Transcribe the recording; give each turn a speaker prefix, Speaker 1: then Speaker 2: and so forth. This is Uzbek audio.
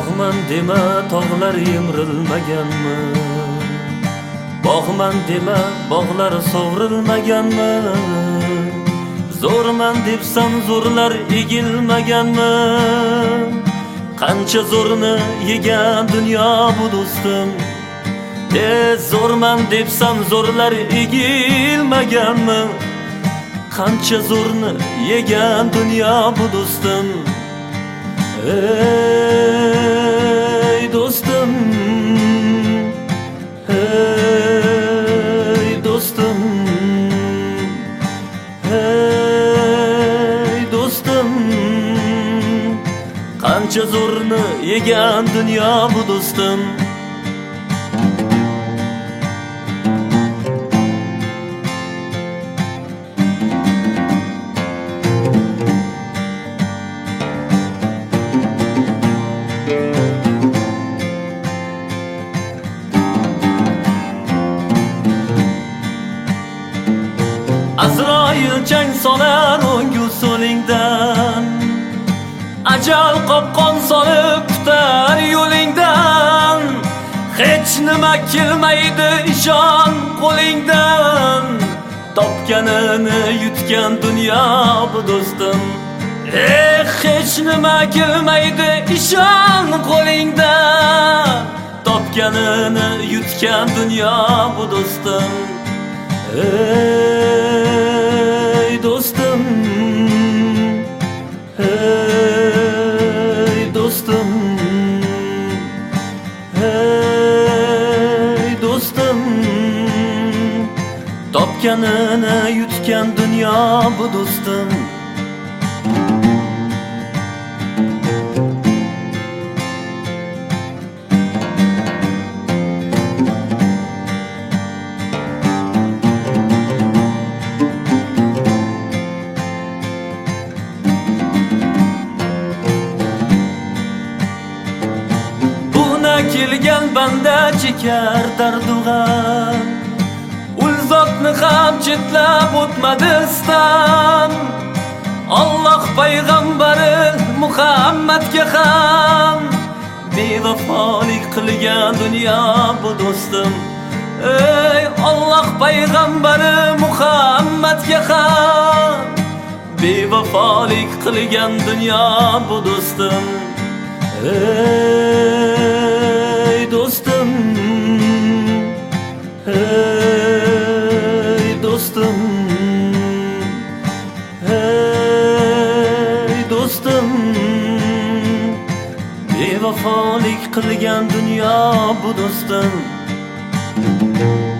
Speaker 1: Bog'man dema tog'lar yemrilmaganmi? Bog'man dema bog'lar sovrilmaganmi? Zo'rman debsan zo'rlar egilmaganmi? Qancha zo'rni yegan dunyo bu do'stim. Zo'rman debsan zo'rlar egilmaganmi? Qancha zo'rni yegan dunyo bu do'stim. Ey do'stim, ey do'stim, ey do'stim. Qancha zo'rni yegan dunyo bu do'stim. Azroil chang solar o'ngu so'lingdan, ajal qopqon solib tutar yo'lingdan. Hech nima kelmaydi ishon qo'lingdan, topganini yutgan dunyo bu do'stim. Hech nima kelmaydi ishon qo'lingdan, topganini yutgan dunyo bu do'stim. Ey do'stim, ey do'stim, ey do'stim. Topganini yutgan dunyo bu do'stim. Kelgan banda chekar dardug'am, ul zotni ham chetlab o'tmadi istam. Alloh payg'ambari Muhammadga ham bevafolik qilgan dunyo bu do'stim. Ey Alloh payg'ambari Muhammadga ham bevafolik qilgan dunyo bu do'stim. Ey do'stim, ey do'stim, ey do'stim. Bevafolik qilgan dunyo bu do'stim.